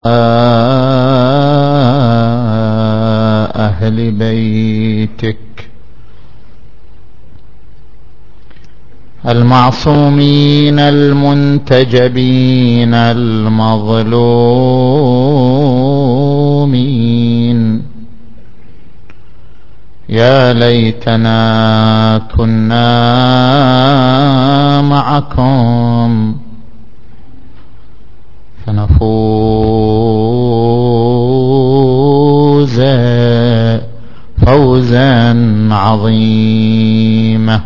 أهل بيتك المعصومين المنتجبين المظلومين. يا ليتنا كنا معكم فنفوز فوزا عظيما.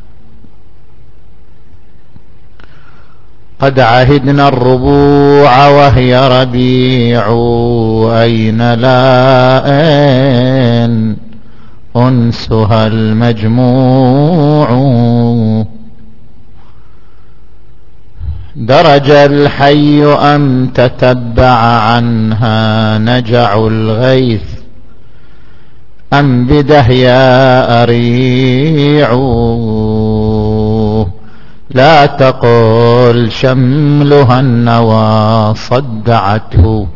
قد عهدنا الربوع وهي ربيع، أين لائن أنسها المجموع. درج الحي أم تتبع عنها نجع الغيث، أم بدهيا أريع. لا تقل شملها النوى صدعته،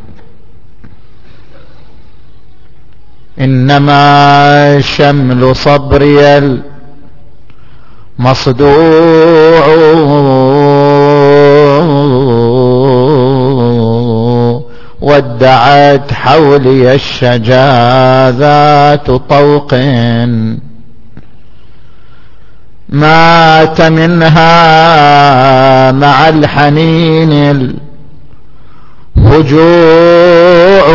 إنما شمل صبري المصدوع. ودعت حولي الشجا ذات طوق، مات منها مع الحنين الهجوع.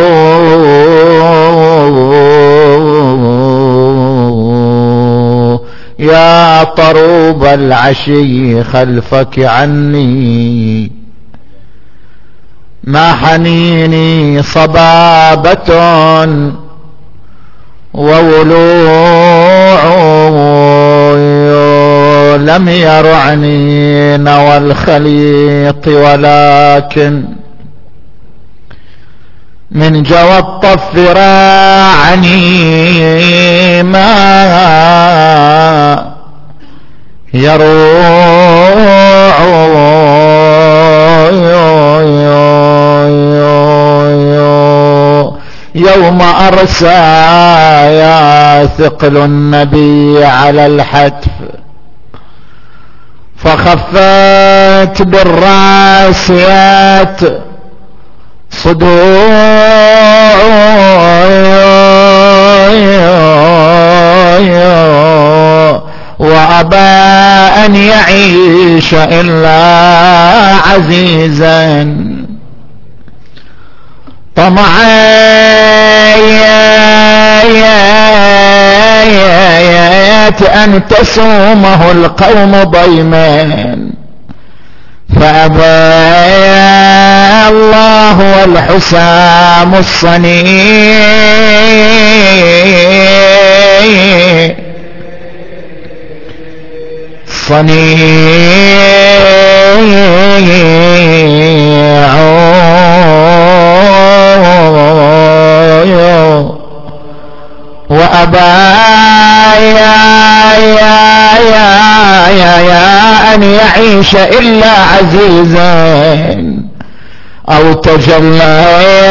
يا طروب العشي خلفك عني، ما حنيني صبابة وولوع. لم يرعني نوى الخليط، ولكن من جوى الطف راعني ما يروع. يوم أرسى يا ثقل النبي على الحتف، فخفت بالراسيات صدوع. وأبى أن يعيش إلا عزيزا طمعت أن تسومه القوم ضيما، فأبى الله والحسام وأبى أن يعيش إلا عزيزا، أو تجلى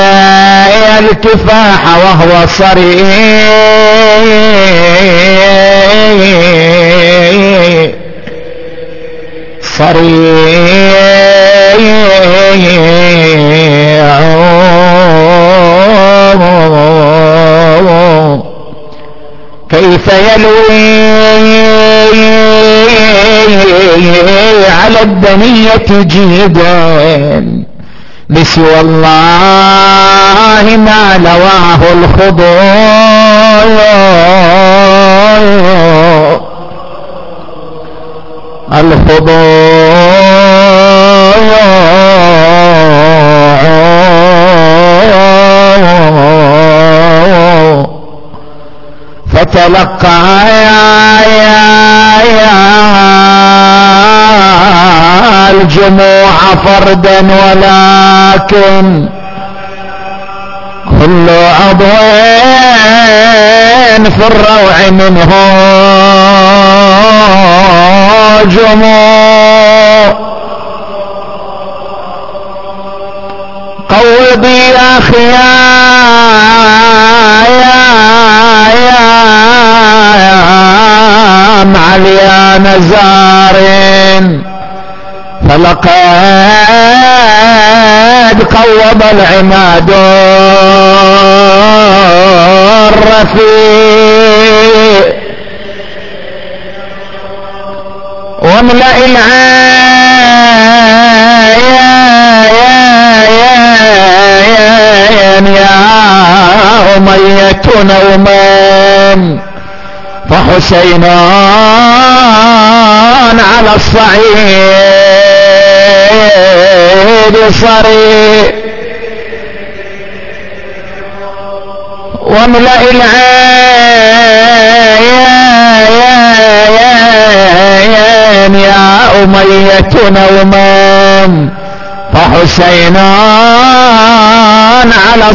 الكفاح وهو كيف يلوي على الدنية جيدا، بسوى الله ما لواه فتلقى الجموع فردا، ولكن كل عضو في الروع منه جموع. قوضي يا خيام عليا نزار فلقد قوض العماد الرفيع واملأ العين يا أمية نوما فحسين على الصعيد صريع واملأ العين يا أمية نوما فحسين على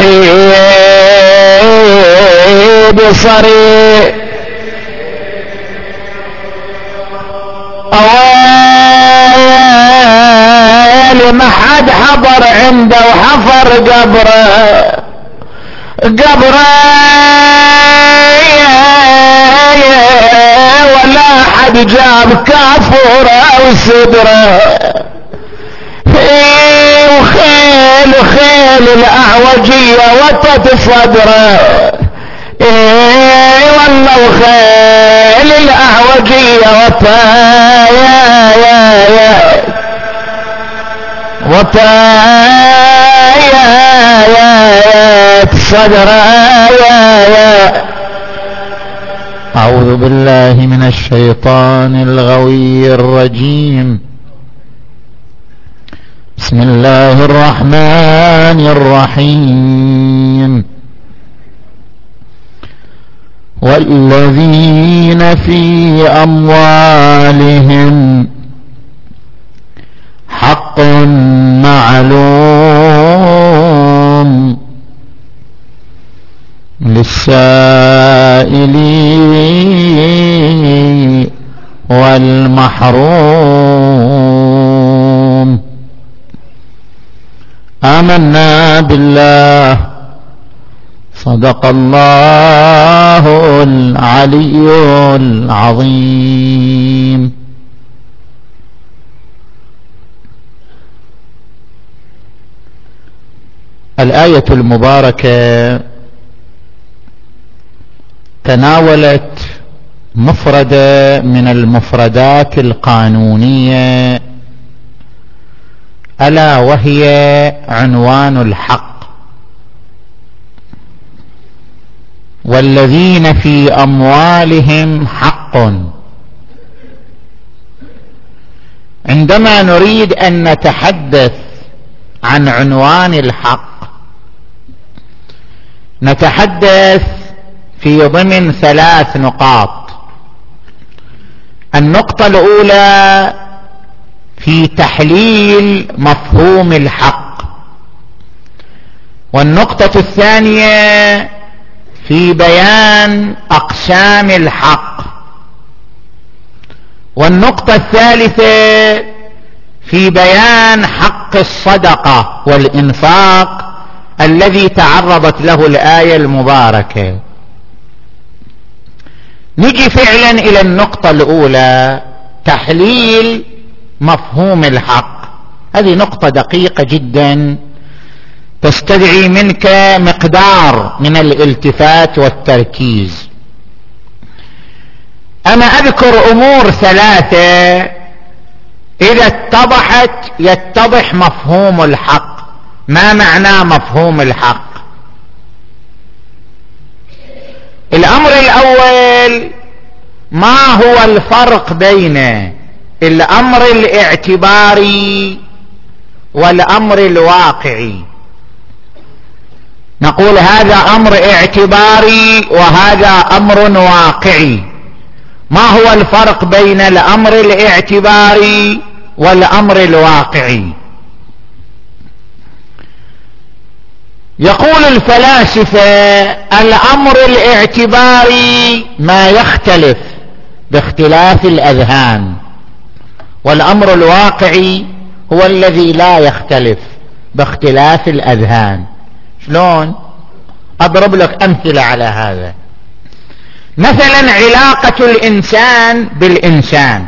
الصعيد صريع أويل ما حد حضر عنده وحفر قبره ولا حد جاب كافوره وصدره وخيل الأعوجية وطت صدره والله وخيل الأعوجية وطايات صدره أعوذ بالله من الشيطان الغوي الرجيم. بسم الله الرحمن الرحيم. والذين في أموالهم حق معلوم للسائل والمحروم. آمنا بالله صدق الله العلي العظيم. الآية المباركة تناولت مفردة من المفردات القانونية ألا وهي عنوان الحق. والذين في أموالهم حق. عندما نريد أن نتحدث عن عنوان الحق نتحدث في ضمن 3 نقاط. النقطة الأولى في تحليل مفهوم الحق، والنقطة الثانية في بيان أقسام الحق، والنقطة الثالثة في بيان حق الصدقة والإنفاق الذي تعرضت له الآية المباركة. نجي فعلا إلى النقطة الأولى، تحليل مفهوم الحق. هذه نقطة دقيقة جدا تستدعي منك مقدار من الالتفات والتركيز. أنا أذكر أمور 3 إذا اتضحت يتضح مفهوم الحق. ما معنى مفهوم الحق؟ الأمر الأول، ما هو الفرق بين الأمر الاعتباري والأمر الواقعي؟ نقول هذا أمر اعتباري وهذا أمر واقعي. ما هو الفرق بين الأمر الاعتباري والأمر الواقعي؟ يقول الفلاسفة الأمر الاعتباري ما يختلف باختلاف الأذهان، والأمر الواقعي هو الذي لا يختلف باختلاف الأذهان. شلون؟ أضرب لك أمثلة على هذا. مثلا علاقة الإنسان بالإنسان،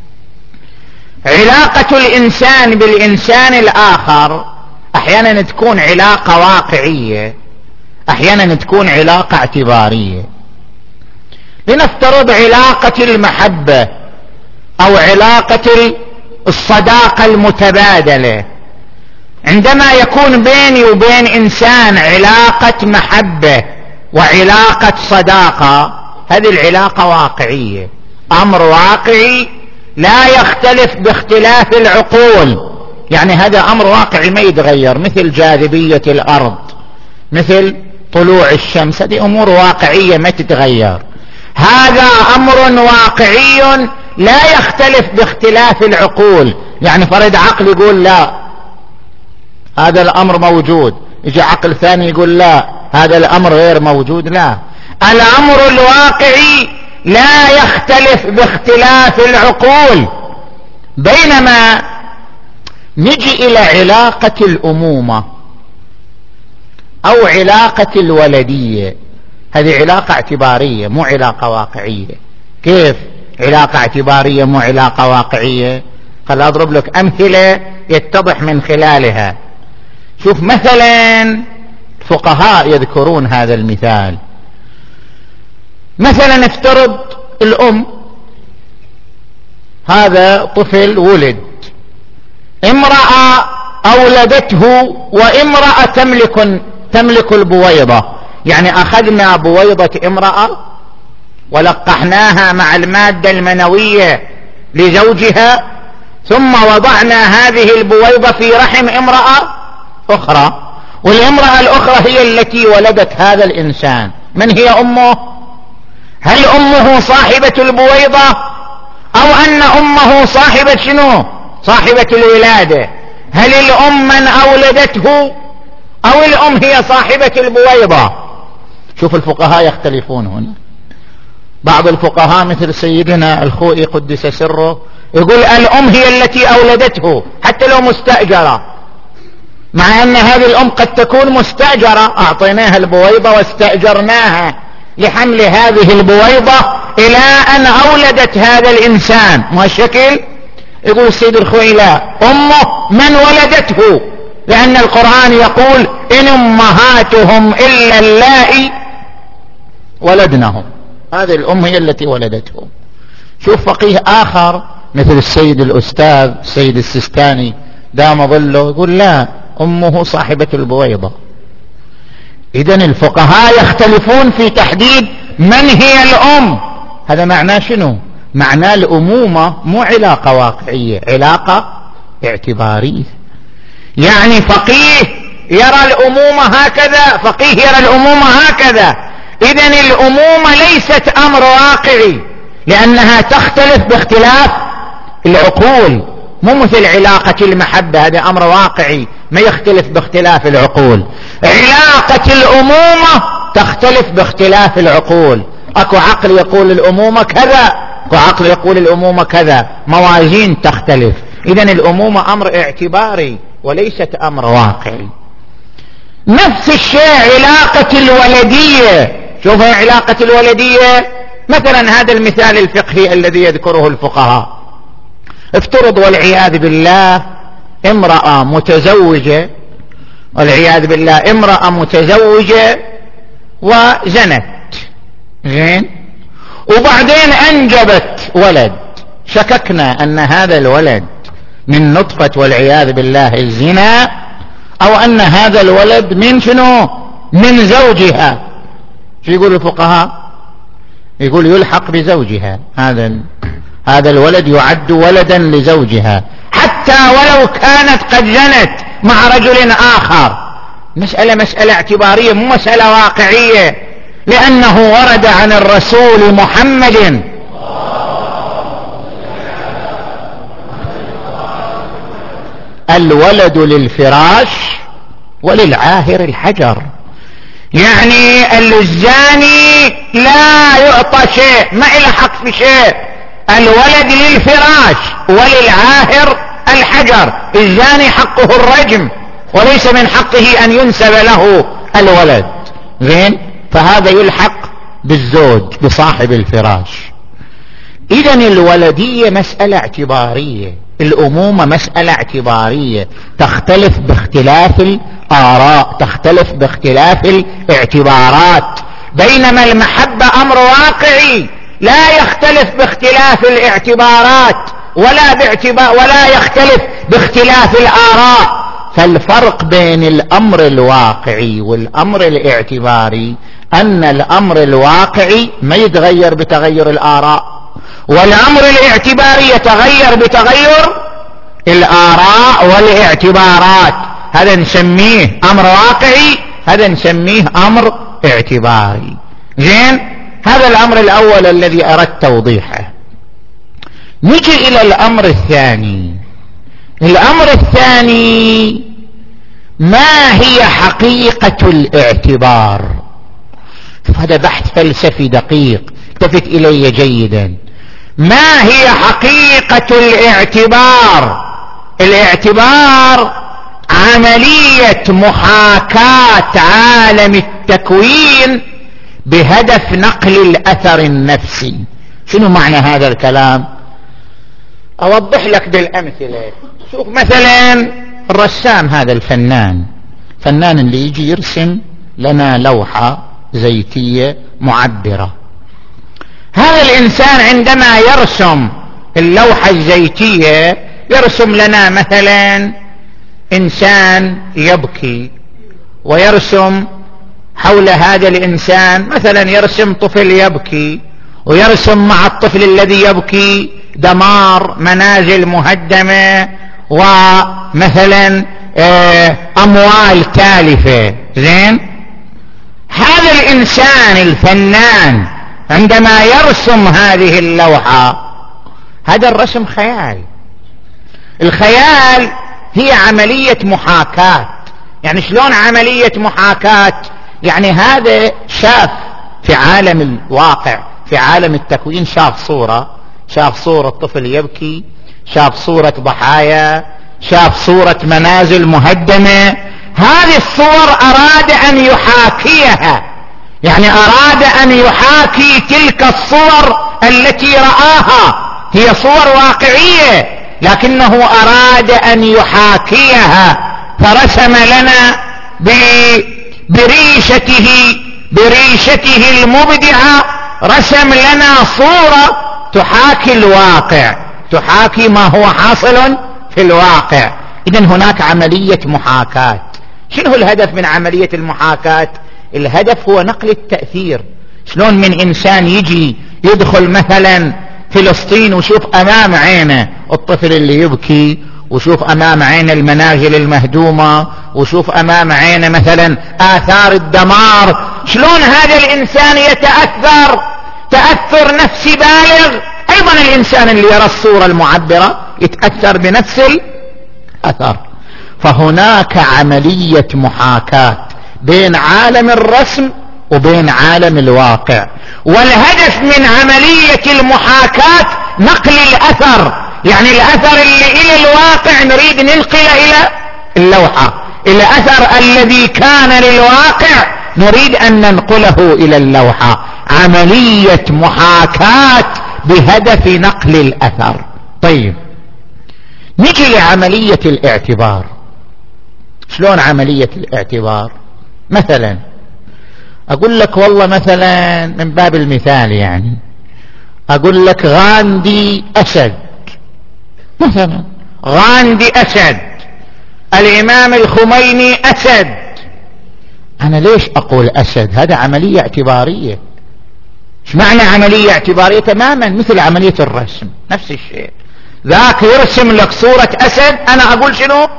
علاقة الإنسان بالإنسان الآخر أحيانا تكون علاقة واقعية، أحيانا تكون علاقة اعتبارية. لنفترض علاقة المحبة أو علاقة الصداقة المتبادلة. عندما يكون بيني وبين إنسان علاقة محبة وعلاقة صداقة، هذه العلاقة واقعية، أمر واقعي لا يختلف باختلاف العقول. يعني هذا أمر واقعي ما يتغير، مثل جاذبية الأرض، مثل طلوع الشمس، هذه أمور واقعية ما تتغير. هذا أمر واقعي لا يختلف باختلاف العقول. يعني فرد عقل يقول لا هذا الأمر موجود، يجي عقل ثاني يقول لا هذا الأمر غير موجود. لا، الأمر الواقعي لا يختلف باختلاف العقول. بينما نجي إلى علاقة الأمومة أو علاقة الولدية، هذه علاقة اعتبارية مو علاقة واقعية. كيف علاقة اعتبارية مو علاقة واقعية؟ خل أضرب لك أمثلة يتضح من خلالها. شوف مثلا الفقهاء يذكرون هذا المثال. مثلا افترض الأم، هذا طفل ولد، امرأة أولدته وامرأة تملك البويضة. يعني أخذنا بويضة امرأة ولقحناها مع المادة المنوية لزوجها، ثم وضعنا هذه البويضة في رحم امرأة أخرى، والامرأة الأخرى هي التي ولدت هذا الإنسان. من هي أمه؟ هل أمه صاحبة البويضة أو أن أمه صاحبة شنو؟ صاحبة الولادة. هل الأم من أولدته أو الأم هي صاحبة البويضة؟ شوف الفقهاء يختلفون هنا. بعض الفقهاء مثل سيدنا الخوئي قدس سره يقول الأم هي التي أولدته حتى لو مستأجرة، مع أن هذه الأم قد تكون مستأجرة، أعطيناها البويضة واستأجرناها لحمل هذه البويضة إلى أن أولدت هذا الإنسان. ما شكل؟ يقول السيد الخوئي لا، أمه من ولدته، لأن القرآن يقول إن أمهاتهم إلا اللائي ولدنهم، هذه الأم هي التي ولدتهم. شوف فقيه آخر مثل السيد الأستاذ السيد السيستاني دام ظله يقول لا، أمه صاحبة البويضة. إذن الفقهاء يختلفون في تحديد من هي الأم. هذا معناه شنو؟ معناه الأمومة مو علاقة واقعية، علاقة اعتبارية. يعني فقيه يرى الأمومة هكذا، فقيه يرى الأمومة هكذا. إذن الأمومة ليست أمر واقعي لأنها تختلف باختلاف العقول، مو مثل علاقة المحبة، هذا أمر واقعي ما يختلف باختلاف العقول. علاقة الأمومة تختلف باختلاف العقول. أكو عقل يقول الأمومة كذا، أكو عقل يقول الأمومة كذا، موازين تختلف. إذن الأمومة أمر اعتباري وليست أمر واقعي. نفس الشيء علاقة الولدية. شوف علاقة الولدية، مثلا هذا المثال الفقهي الذي يذكره الفقهاء. افترض والعياذ بالله امرأة متزوجة، والعياذ بالله امرأة متزوجة وزنت، زين، وبعدين أنجبت ولد، شككنا أن هذا الولد من نطفة والعياذ بالله الزنا، أو أن هذا الولد من شنو؟ من زوجها. شو يقول الفقهاء؟ يقول يلحق بزوجها، هذا الولد يعد ولدا لزوجها حتى ولو كانت قد زنت مع رجل آخر. مسألة اعتبارية مو مسألة واقعية، لأنه ورد عن الرسول محمد الولد للفراش وللعاهر الحجر. يعني الزاني لا يعطى شيء، ما إله حق في شيء. الولد للفراش وللعاهر الحجر. الزاني حقه الرجم وليس من حقه أن ينسب له الولد. زين، فهذا يلحق بالزوج بصاحب الفراش. إذن الولدية مسألة اعتبارية، الأمومة مسألة اعتبارية، تختلف باختلاف الآراء، تختلف باختلاف الاعتبارات، بينما المحبة أمر واقعي لا يختلف باختلاف الاعتبارات ولا يختلف باختلاف الآراء. فالفرق بين الأمر الواقعي والأمر الاعتباري أن الأمر الواقعي ما يتغير بتغير الآراء، والأمر الاعتباري يتغير بتغير الآراء والاعتبارات. هذا نسميه أمر واقعي، هذا نسميه أمر اعتباري. زين، هذا الأمر الأول الذي أردت توضيحه. نجي إلى الأمر الثاني. الأمر الثاني: ما هي حقيقة الاعتبار؟ هذا بحث فلسفي دقيق، التفت إلي جيدا. ما هي حقيقة الاعتبار؟ الاعتبار عملية محاكاة عالم التكوين بهدف نقل الأثر النفسي. شنو معنى هذا الكلام؟ أوضح لك بالأمثلة. شوف مثلا الرسام، هذا الفنان اللي يجي يرسم لنا لوحة زيتية معبرة. هذا الإنسان عندما يرسم اللوحة الزيتية يرسم لنا مثلا إنسان يبكي، ويرسم حول هذا الإنسان مثلا يرسم طفل يبكي، ويرسم مع الطفل الذي يبكي دمار، منازل مهدمة، ومثلا أموال تالفة. زين، هذا الإنسان الفنان عندما يرسم هذه اللوحة، هذا الرسم خيال. الخيال هي عملية محاكاة. يعني شلون عملية محاكاة؟ يعني هذا شاف في عالم الواقع، في عالم التكوين، شاف صورة طفل يبكي، شاف صورة ضحايا، شاف صورة منازل مهدمة. هذه الصور أراد أن يحاكيها، يعني أراد أن يحاكي تلك الصور التي رآها. هي صور واقعية لكنه أراد أن يحاكيها، فرسم لنا بريشته المبدعة، رسم لنا صورة تحاكي الواقع، تحاكي ما هو حاصل في الواقع. إذن هناك عملية محاكاة. شنو الهدف من عملية المحاكاة؟ الهدف هو نقل التأثير. شلون من إنسان يجي يدخل مثلا فلسطين وشوف أمام عينه الطفل اللي يبكي، وشوف أمام عينه المنازل المهدومة، وشوف أمام عينه مثلا آثار الدمار، شلون هذا الإنسان يتأثر تأثر نفسي بالغ. أيضا الإنسان اللي يرى الصورة المعبرة يتأثر بنفس الأثر. فهناك عملية محاكاة بين عالم الرسم وبين عالم الواقع، والهدف من عملية المحاكاة نقل الأثر. يعني الأثر اللي إلى الواقع نريد ننقله إلى اللوحة، الأثر الذي كان للواقع نريد أن ننقله إلى اللوحة. عملية محاكاة بهدف نقل الأثر. طيب، نجي لعملية الاعتبار. شلون عملية الاعتبار؟ مثلا أقول لك والله مثلا من باب المثال، يعني أقول لك غاندي أسد، مثلا غاندي أسد، الإمام الخميني أسد. أنا ليش أقول أسد؟ هذا عملية اعتبارية. ايش معنى عملية اعتبارية؟ تماما مثل عملية الرسم، نفس الشيء. ذاك يرسم لك صورة أسد، أنا أقول شنو؟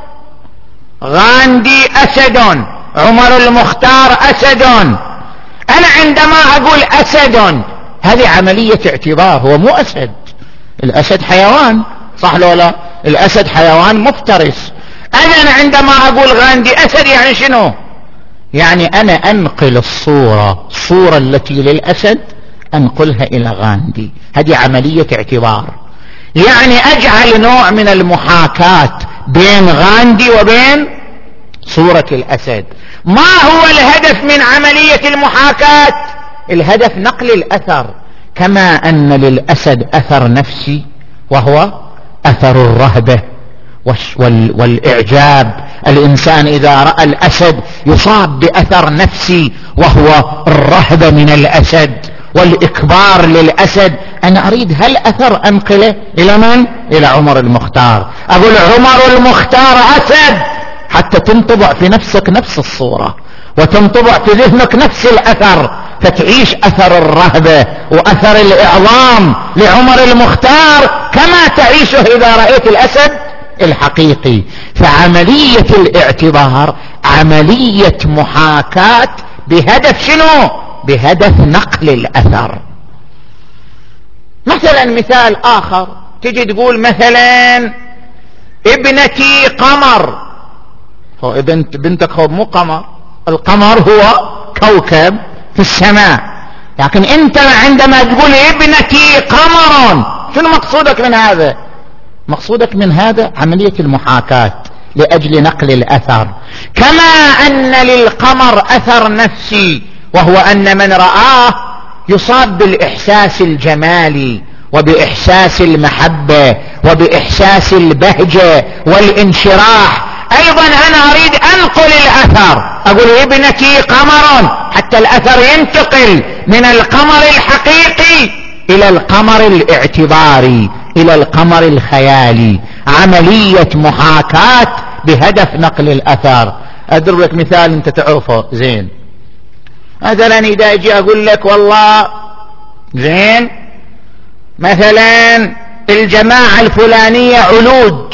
غاندي أسد، عمر المختار أسد. أنا عندما أقول أسد هذه عملية اعتبار، هو مو أسد. الأسد حيوان، صح لو لا؟ الأسد حيوان مفترس. أنا عندما أقول غاندي أسد يعني شنو؟ يعني أنا أنقل الصورة التي للأسد أنقلها إلى غاندي. هذه عملية اعتبار، يعني أجعل نوع من المحاكاة بين غاندي وبين صورة الأسد. ما هو الهدف من عملية المحاكاة؟ الهدف نقل الأثر. كما أن للأسد أثر نفسي وهو أثر الرهبة والإعجاب، الإنسان إذا رأى الأسد يصاب بأثر نفسي وهو الرهبة من الأسد والإكبار للأسد. أنا أريد هالأثر أنقله إلى من؟ إلى عمر المختار. أقول عمر المختار أسد، حتى تنطبع في نفسك نفس الصورة وتنطبع في ذهنك نفس الأثر، فتعيش أثر الرهبة وأثر الإعظام لعمر المختار كما تعيشه إذا رأيت الأسد الحقيقي. فعملية الاعتبار عملية محاكاة بهدف شنو؟ بهدف نقل الأثر. مثلا مثال آخر، تجي تقول مثلا ابنتي قمر. هو بنتك هو مو قمر، القمر هو كوكب في السماء، لكن انت عندما تقول ابنتي قمر شنو مقصودك من هذا؟ مقصودك من هذا عملية المحاكاة لأجل نقل الأثر. كما أن للقمر أثر نفسي وهو أن من رآه يصاب بالإحساس الجمالي وبإحساس المحبة وبإحساس البهجة والانشراح. أيضا أنا أريد أنقل الأثر، أقول ابنتي قمر، حتى الأثر ينتقل من القمر الحقيقي إلى القمر الاعتباري، إلى القمر الخيالي. عملية محاكاة بهدف نقل الأثر. أضرب لك مثال أنت تعرفه زين. مثلا إذا أجي أقول لك والله زين مثلا الجماعة الفلانية علوج،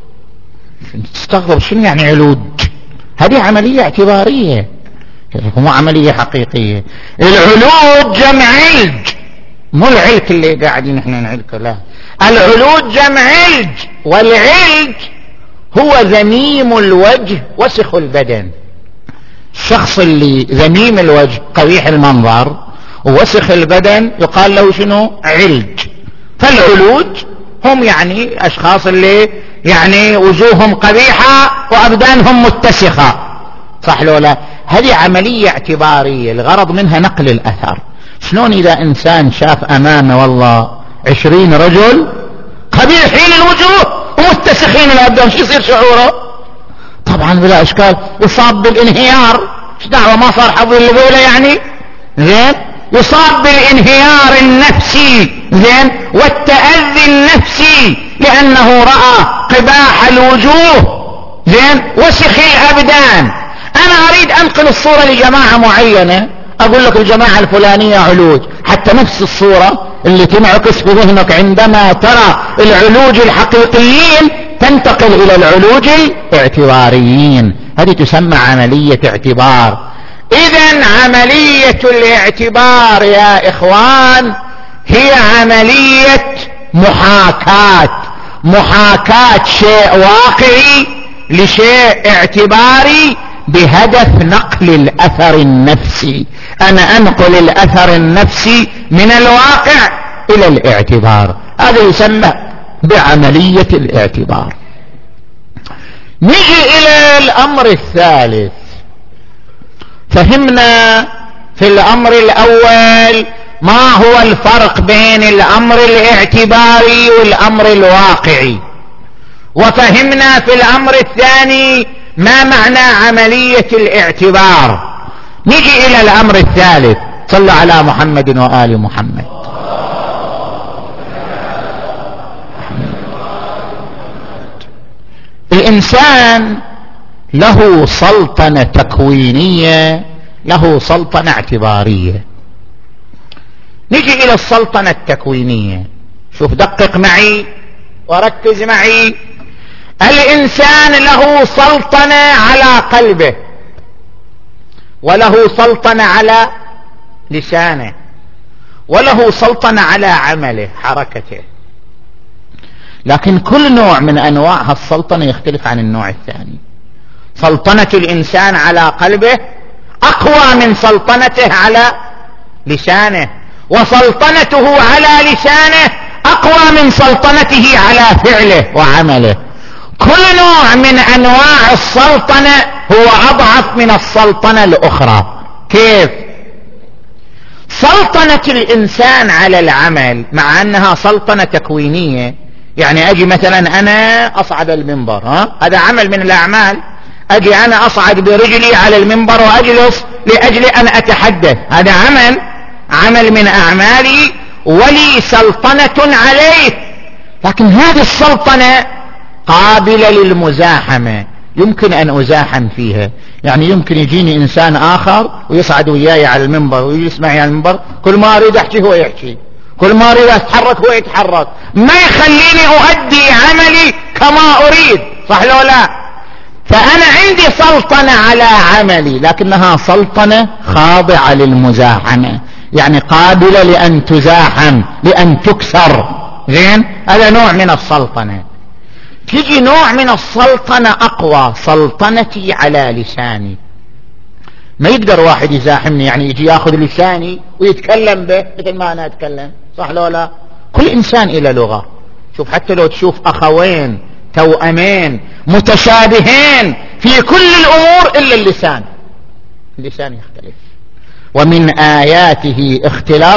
تستغرب شنو يعني علوج؟ هذه عملية اعتبارية مو عملية حقيقية. العلوج جمع علج، مو العلك اللي قاعدين احنا نعلكه، لا، العلوج جمع علج، والعلج هو ذميم الوجه وسخ البدن. الشخص اللي ذميم الوجه قبيح المنظر ووسخ البدن يقال له شنو؟ علج. فالعلوج هم يعني أشخاص اللي يعني وجوههم قبيحة وأبدانهم متسخة، صح لو لا؟ هذه عملية اعتبارية الغرض منها نقل الأثر. شلون إذا إنسان شاف أمامه والله 20 رجل قبيحين الوجوه ومتسخين الأبدان، شو يصير شعوره؟ طبعا بلا إشكال يصاب بالانهيار. ايش دعوة ما صار حظ اللي يعني زين، يصاب بالانهيار النفسي زين والتأذي النفسي لأنه رأى قباح الوجوه زين وسخ الأبدان. أنا أريد أنقل الصورة لجماعة معينة، أقول لك الجماعة الفلانية علوج، حتى نفس الصورة اللي تنعكس في ذهنك عندما ترى العلوج الحقيقيين تنتقل إلى العلوج الاعتباريين. هذه تسمى عملية اعتبار. إذن عملية الاعتبار يا إخوان هي عملية محاكاة شيء واقعي لشيء اعتباري بهدف نقل الأثر النفسي. أنا أنقل الأثر النفسي من الواقع إلى الاعتبار، هذا يسمى بعملية الاعتبار. نجي إلى الأمر الثالث. فهمنا في الأمر الأول ما هو الفرق بين الأمر الاعتباري والأمر الواقعي، وفهمنا في الأمر الثاني ما معنى عملية الاعتبار. نجي إلى الأمر الثالث. صلوا على محمد وآل محمد. الإنسان له سلطنة تكوينية، له سلطنة اعتبارية. نجي إلى السلطنة التكوينية. شوف دقق معي وركز معي. الإنسان له سلطنة على قلبه، وله سلطنة على لسانه، وله سلطنة على عمله حركته. لكن كل نوع من أنواع السلطنة يختلف عن النوع الثاني. سلطنة الإنسان على قلبه أقوى من سلطنته على لسانه، وسلطنته على لسانه أقوى من سلطنته على فعله وعمله. كل نوع من أنواع السلطنة هو أضعف من السلطنة الأخرى. كيف؟ سلطنة الإنسان على العمل مع أنها سلطنة تكوينية، يعني أجي مثلا أنا أصعد المنبر، هذا عمل من الأعمال، أجي أنا أصعد برجلي على المنبر وأجلس لأجل أن أتحدث، هذا عمل من أعمالي ولي سلطنة عليه. لكن هذه السلطنة قابلة للمزاحمة، يمكن أن أزاحم فيها. يعني يمكن يجيني إنسان آخر ويصعد وياي على المنبر ويجلس معي على المنبر، كل ما أريد أحكي هو يحكي، كل ما أريد أتحرك هو يتحرك، ما يخليني أؤدي عملي كما أريد، صح لو لا؟ فأنا عندي سلطنة على عملي، لكنها سلطنة خاضعة للمزاحمة، يعني قابلة لأن تزاحم، لأن تكسر. زين، هذا نوع من السلطنة. تيجي نوع من السلطنة أقوى، سلطنتي على لساني. ما يقدر واحد يزاحمني، يعني يجي ياخذ لساني ويتكلم به مثل ما أنا أتكلم، صح لو لا؟ كل إنسان إلى لغة. شوف، حتى لو تشوف أخوين توأمين متشابهين في كل الأمور إلا اللسان يختلف. ومن آياته اختلاف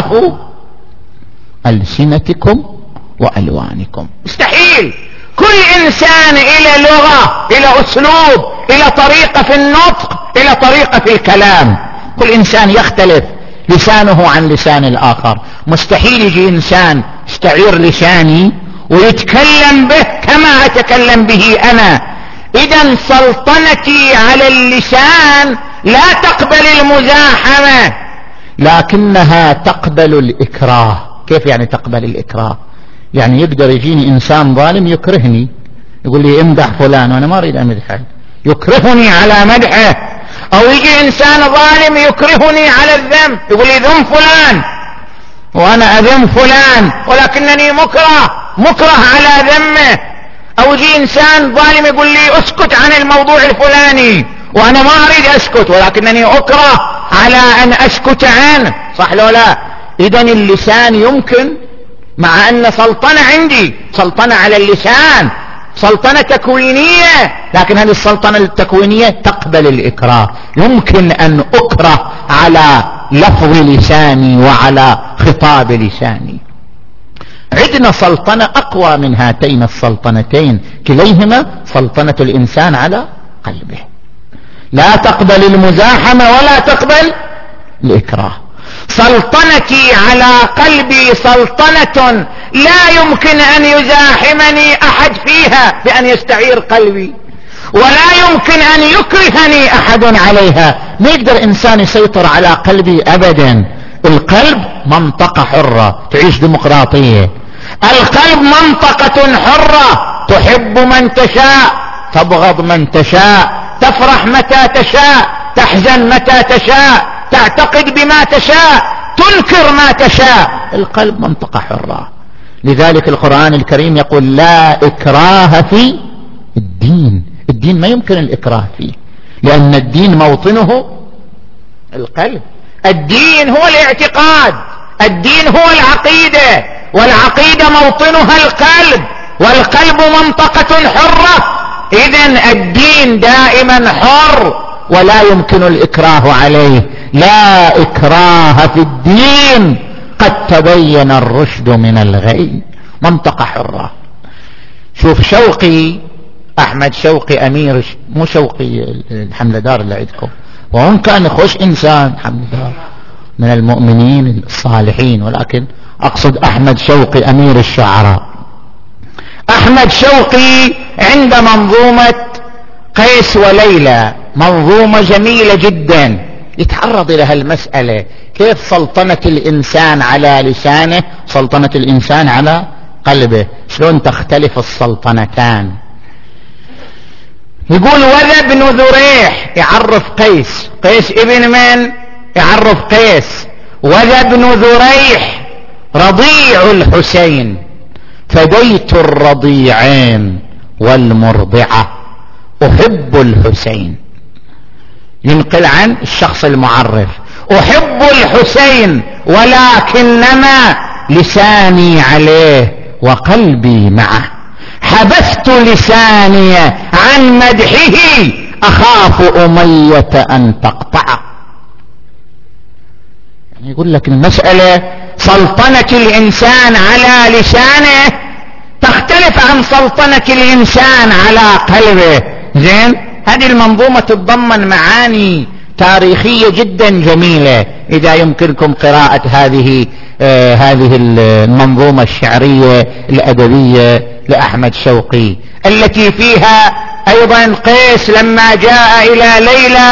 ألسنتكم وألوانكم. مستحيل كل إنسان إلى لغة، إلى أسلوب، إلى طريقة في النطق، إلى طريقة في الكلام. كل إنسان يختلف لسانه عن لسان الآخر. مستحيل يجي إنسان يستعير لساني ويتكلم به كما أتكلم به أنا. إذن سلطنتي على اللسان لا تقبل المزاحمة، لكنها تقبل الإكراه. كيف يعني تقبل الإكراه؟ يعني يقدر يجيني إنسان ظالم يكرهني، يقول لي امدح فلان وأنا ما أريد أمدحه، يكرهني على مدحه. أو يجي إنسان ظالم يكرهني على الذم، يقول لي ذم فلان وأنا أذم فلان، ولكنني مكره على ذمه. أو يجي إنسان ظالم يقول لي اسكت عن الموضوع الفلاني وأنا ما أريد أسكت، ولكنني أكره على أن أسكت عنه، صح لو لا؟ إذن اللسان يمكن، مع أن سلطنة عندي، سلطنة على اللسان، سلطنة تكوينية، لكن هذه السلطنة التكوينية تقبل الإكراه. يمكن أن أكره على لفظ لساني وعلى خطاب لساني. عندنا سلطنة أقوى من هاتين السلطنتين، كليهما سلطنة الإنسان على قلبه، لا تقبل المزاحمة ولا تقبل الإكراه. سلطنتي على قلبي سلطنة لا يمكن أن يزاحمني أحد فيها بأن يستعير قلبي، ولا يمكن أن يكرهني أحد عليها. ما يقدر إنسان يسيطر على قلبي أبدا. القلب منطقة حرة تعيش ديمقراطية، القلب منطقة حرة تحب من تشاء، تبغض من تشاء، تفرح متى تشاء، تحزن متى تشاء، تعتقد بما تشاء، تنكر ما تشاء. القلب منطقة حرة. لذلك القرآن الكريم يقول لا إكراه في الدين. الدين ما يمكن الإكراه فيه، لأن الدين موطنه القلب. الدين هو الاعتقاد، الدين هو العقيدة، والعقيدة موطنها القلب، والقلب منطقة حرة. إذن الدين دائما حر ولا يمكن الإكراه عليه. لا إكراه في الدين قد تبين الرشد من الغي. منطقة حرة. شوف شوقي، أحمد شوقي أمير، مو شوقي الحملة دار اللي عندكم، وهم كان خوش إنسان حملة دار من المؤمنين الصالحين، ولكن أقصد أحمد شوقي أمير الشعراء. أحمد شوقي عند منظومة قيس وليلى، منظومة جميلة جدا، يتعرض إلى هالمسألة، كيف سلطنة الإنسان على لسانه، سلطنة الإنسان على قلبه، شلون تختلف السلطنتان. يقول وذا بن ذريح يعرف قيس، قيس ابن من؟ يعرف قيس. وذا بن ذريح رضيع الحسين، فديت الرضيعين والمرضعة، أحب الحسين. ينقل عن الشخص المعرف، أحب الحسين ولكنما لساني عليه وقلبي معه، حبست لساني عن مدحه أخاف أمية أن تقطع. يعني يقول لك المسألة سلطنة الإنسان على لسانه تختلف عن سلطنة الإنسان على قلبه. زين، هذه المنظومة تتضمن معاني تاريخية جدا جميلة. إذا يمكنكم قراءة هذه المنظومة الشعرية الأدبية لأحمد شوقي التي فيها أيضا قيس لما جاء إلى ليلى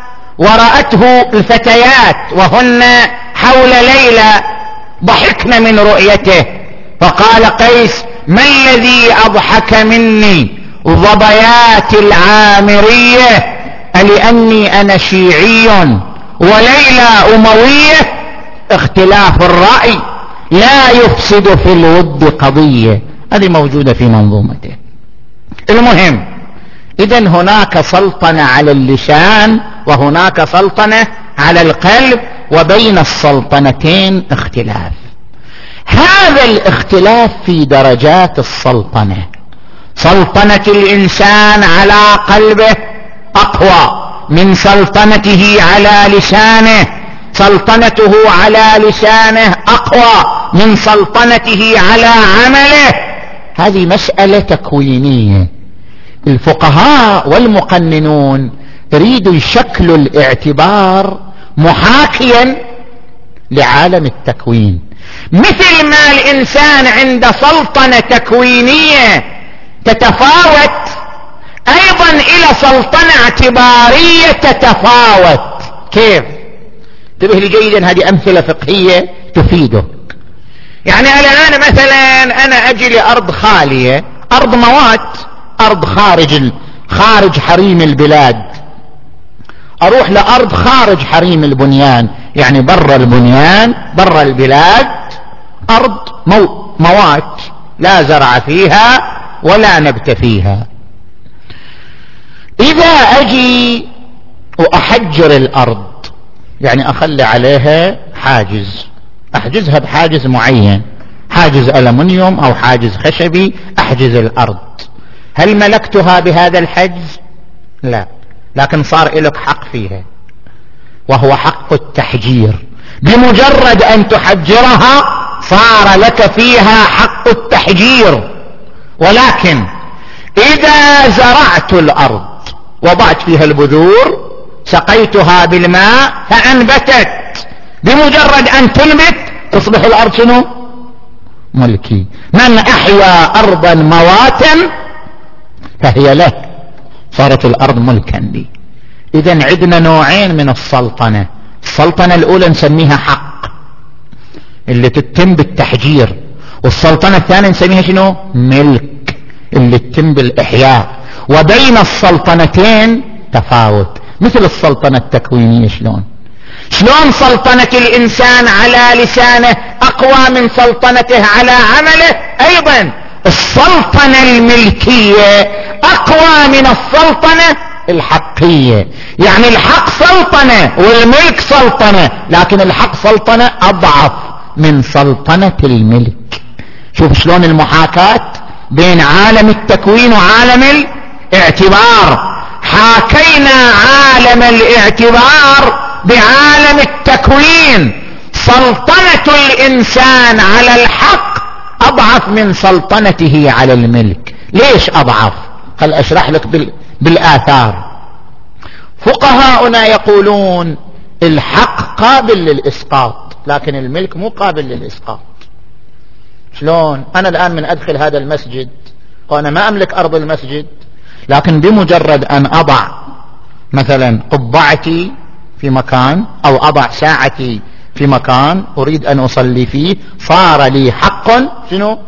ورأته الفتيات وهن حول ليلى ضحكن من رؤيته، فقال قيس: ما الذي أضحك مني ظبيات العامرية لأني أنا شيعي وليلى أموية؟ اختلاف الرأي لا يفسد في الود قضية. هذه موجودة في منظومته. المهم، إذن هناك سلطنة على اللسان وهناك سلطنة على القلب، وبين السلطنتين اختلاف. هذا الاختلاف في درجات السلطنة. سلطنة الإنسان على قلبه أقوى من سلطنته على لسانه، سلطنته على لسانه أقوى من سلطنته على عمله. هذه مسألة تكوينية. الفقهاء والمقننون يريدوا يشكلوا الاعتبار محاكيا لعالم التكوين، مثل ما الإنسان عند سلطنة تكوينية تتفاوت أيضا إلى سلطنة اعتبارية تتفاوت. كيف؟ انتبه لي جيدا، هذه أمثلة فقهية تفيدك. يعني الآن مثلا أنا أجي لأرض خالية، أرض موات، أرض خارج حريم البلاد، أروح لأرض خارج حريم البنيان، يعني برا البنيان برا البلاد، أرض موات لا زرع فيها ولا نبت فيها. إذا أجي وأحجر الأرض، يعني أخلي عليها حاجز، أحجزها بحاجز معين، حاجز ألمنيوم أو حاجز خشبي، أحجز الأرض. هل ملكتها بهذا الحجز؟ لا، لكن صار لك حق فيها، وهو حق التحجير. بمجرد أن تحجرها صار لك فيها حق التحجير. ولكن إذا زرعت الأرض، وضعت فيها البذور، سقيتها بالماء فأنبتت، بمجرد أن تنبت تصبح الأرض شنو؟ ملكي. من أحيا أرضا مواتا فهي له، صارت الأرض ملكا لي. إذن عندنا نوعين من السلطنة. السلطنة الأولى نسميها حق اللي تتم بالتحجير، والسلطنة الثانية نسميها شنو؟ ملك اللي تتم بالإحياء. وبين السلطنتين تفاوت، مثل السلطنة التكوينية. شلون سلطنة الإنسان على لسانه أقوى من سلطنته على عمله، أيضا السلطنة الملكية أقوى من السلطنة الحقية. يعني الحق سلطنة والملك سلطنة، لكن الحق سلطنة أضعف من سلطنة الملك. شوف شلون المحاكاة بين عالم التكوين وعالم الاعتبار. حاكينا عالم الاعتبار بعالم التكوين. سلطنة الإنسان على الحق أضعف من سلطنته على الملك. ليش أضعف؟ خل أشرح لك بالآثار. فقهاؤنا يقولون الحق قابل للإسقاط، لكن الملك مو قابل للإسقاط. شلون؟ أنا الآن من أدخل هذا المسجد وأنا ما أملك أرض المسجد، لكن بمجرد أن أضع مثلا قبعتي في مكان أو أضع ساعتي في مكان أريد أن أصلي فيه، صار لي حق شنو؟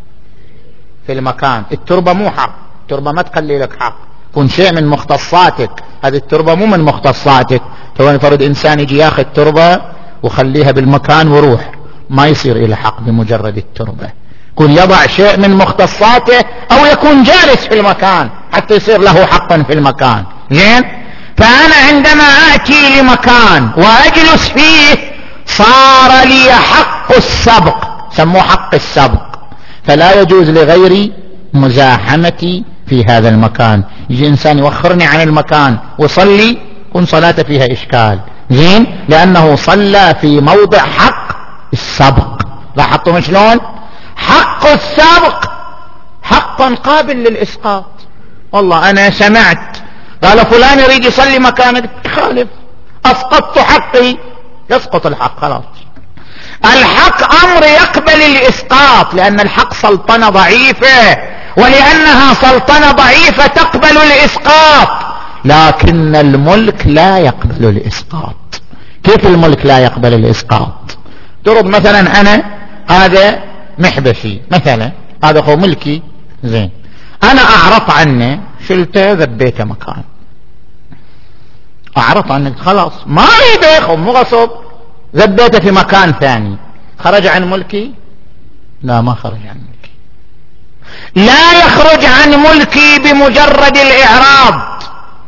في المكان. التربة مو حق، التربة ما تخلي لك حق، كن شيء من مختصاتك. هذه التربة مو من مختصاتك. تو فرض إنسان يجي ياخذ تربة وخليها بالمكان وروح، ما يصير إلى حق بمجرد التربة. كن يضع شيء من مختصاته أو يكون جالس في المكان حتى يصير له حقا في المكان. زين؟ فأنا عندما آتي لمكان وأجلس فيه صار لي حق السبق، سموه حق السبق، فلا يجوز لغيري مزاحمتي في هذا المكان. يجي إنسان يوخرني عن المكان وصلي، كن صلاته فيها إشكال، زين، لأنه صلى في موضع حق السبق. لاحظتم شلون؟ حق السبق حق قابل للإسقاط. والله أنا سمعت قال فلان يريد يصلي مكانك، خالف، أسقطت حقي، يسقط الحق خلاص. الحق أمر يقبل الإسقاط، لأن الحق سلطنة ضعيفة، ولأنها سلطنة ضعيفة تقبل الإسقاط. لكن الملك لا يقبل الإسقاط. كيف الملك لا يقبل الإسقاط؟ ترد مثلا أنا هذا محبسي مثلا، هذا هو ملكي، زين، أنا أعرض عنه، شلته ذبيته مكان، أعرض عنه خلاص ما يبيخ مو غصب، ذبيته في مكان ثاني، خرج عن ملكي؟ لا، ما خرج عن ملكي. لا يخرج عن ملكي بمجرد الإعراض.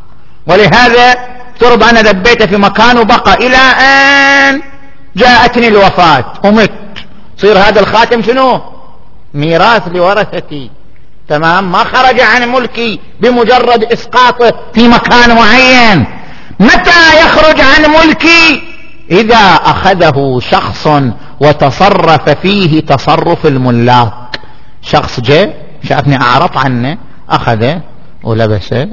ولهذا ترد أنا ذبيته في مكان وبقى إلى أن جاءتني الوفاة ومت، صير هذا الخاتم شنو؟ ميراث لورثتي، تمام، ما خرج عن ملكي بمجرد إسقاطه في مكان معين. متى يخرج عن ملكي؟ إذا أخذه شخص وتصرف فيه تصرف الملاك. شخص جاء شافني أعرض عنه، أخذه ولبسه،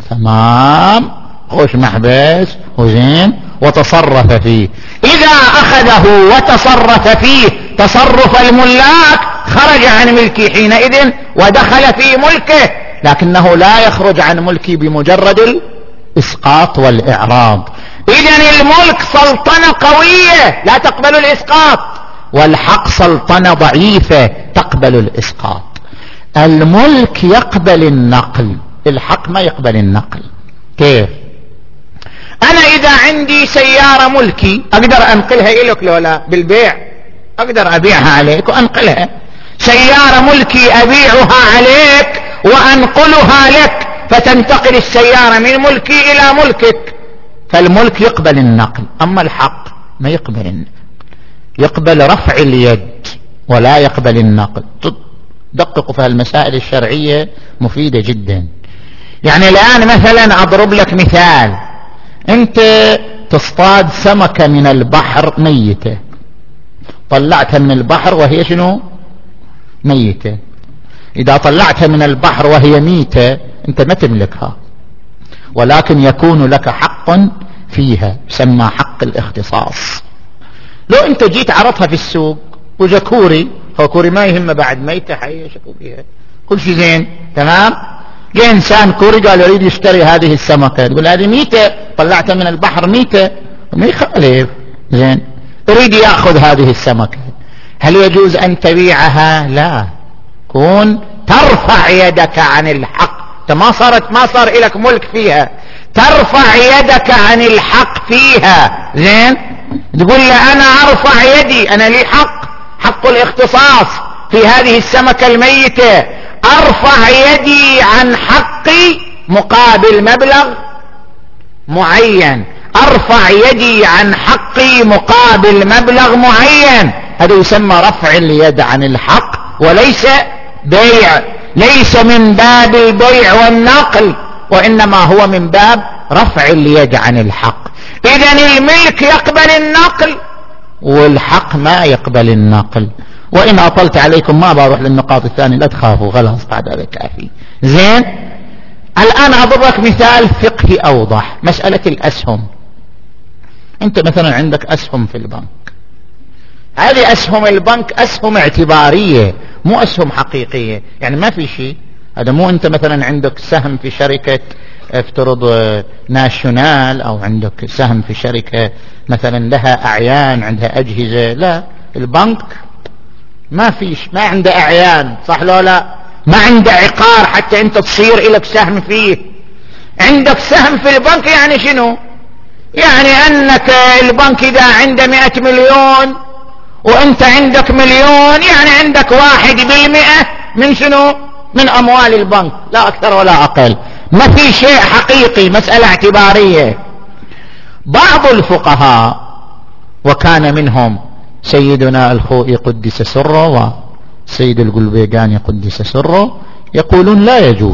تمام، خوش محبس وزين، وتصرف فيه. إذا أخذه وتصرف فيه تصرف الملاك خرج عن ملكي حينئذ ودخل في ملكه، لكنه لا يخرج عن ملكي بمجرد الإسقاط والإعراض. إذن الملك سلطنة قوية لا تقبل الإسقاط، والحق سلطنة ضعيفة تقبل الإسقاط. الملك يقبل النقل، الحق ما يقبل النقل. كيف؟ أنا إذا عندي سيارة ملكي أقدر أنقلها إليك لو لا؟ بالبيع أقدر أبيعها عليك وأنقلها. سيارة ملكي أبيعها عليك وأنقلها لك، فتنتقل السيارة من ملكي إلى ملكك. فالملك يقبل النقل، أما الحق ما يقبل النقل، يقبل رفع اليد ولا يقبل النقل. دققوا في المسائل الشرعية مفيدة جدا. يعني الآن مثلا أضرب لك مثال، أنت تصطاد سمكة من البحر ميتة، طلعتها من البحر وهي شنو؟ ميتة. إذا طلعتها من البحر وهي ميتة أنت ما تملكها، ولكن يكون لك حق فيها، يسمى حق الاختصاص. لو أنت جيت عرضها في السوق وجا كوري، هو كوري ما يهم بعد ميتة حية شكو فيها كل شيء زين، تمام، جاء إنسان كوري قال يريد يشتري هذه السمكة، تقول هذه ميتة، طلعتها من البحر ميتة، ما يخالف، زين، يريد يأخذ هذه السمكة، هل يجوز أن تبيعها؟ لا، كون ترفع يدك عن الحق، ما صار لك ملك فيها، ترفع يدك عن الحق فيها، زين، تقول له أنا أرفع يدي، أنا لي حق الاختصاص في هذه السمكة الميتة، أرفع يدي عن حقي مقابل مبلغ معين، أرفع يدي عن حقي مقابل مبلغ معين. هذا يسمى رفع اليد عن الحق، وليس بيع، ليس من باب البيع والنقل، وإنما هو من باب رفع اليد عن الحق. إذن الملك يقبل النقل والحق ما يقبل النقل. وإن أطلت عليكم ما بروح للنقاط الثانية، لا تخافوا، خلاص بعد هذا كافي. زين، الآن أضربك مثال فقهي أوضح، مسألة الأسهم. أنت مثلا عندك أسهم في البنك، هذه أسهم البنك أسهم اعتبارية مو أسهم حقيقية، يعني ما في شيء. هذا مو أنت مثلا عندك سهم في شركة افترض ناشونال، أو عندك سهم في شركة مثلا لها أعيان عندها أجهزة، لا، البنك ما عنده أعيان، صح لو لا؟ ما عنده عقار حتى أنت تصير لك سهم فيه. عندك سهم في البنك يعني شنو؟ يعني أنك البنك إذا عنده 100 مليون وأنت عندك مليون، يعني عندك 1% من شنو؟ من أموال البنك، لا أكثر ولا أقل. ما في شيء حقيقي، مسألة اعتبارية. بعض الفقهاء وكان منهم سيدنا الخوئي قدس سره وسيد القلبيقاني قدس سره يقولون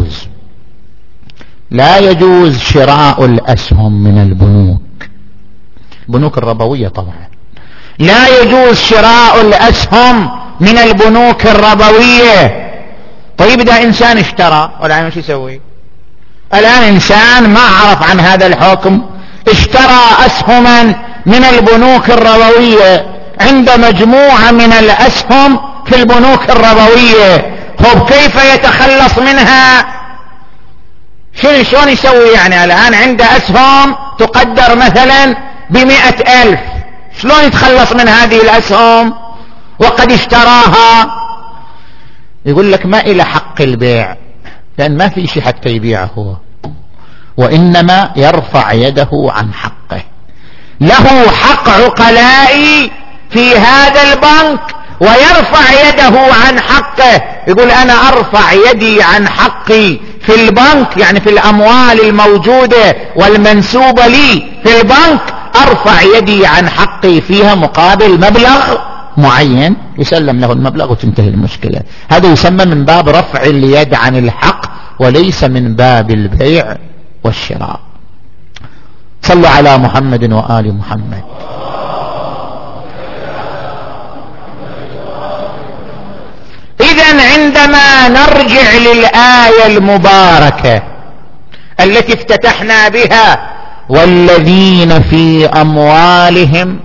لا يجوز شراء الأسهم من البنوك الربوية طبعا، لا يجوز شراء الأسهم من البنوك الربوية. طيب إذا إنسان اشترى والآن وش يسوي؟ الآن إنسان ما عرف عن هذا الحكم، اشترى أسهما من البنوك الربوية عند مجموعة من الأسهم في البنوك الربوية، كيف يتخلص منها؟ شلون يسوي؟ يعني الآن عنده أسهم تقدر مثلا ب100,000، شلون يتخلص من هذه الأسهم وقد اشتراها؟ يقول لك ما إلى حق البيع، لأن ما في شيء حتى يبيعه هو، وإنما يرفع يده عن حقه. له حق عقلائي في هذا البنك ويرفع يده عن حقه. يقول أنا أرفع يدي عن حقي في البنك، يعني في الأموال الموجودة والمنسوبة لي في البنك، أرفع يدي عن حقي فيها مقابل مبلغ معين، يسلم له المبلغ وتنتهي المشكلة. هذا يسمى من باب رفع اليد عن الحق وليس من باب البيع والشراء. صلوا على محمد وآل محمد. إذن عندما نرجع للآية المباركة التي افتتحنا بها والذين في أموالهم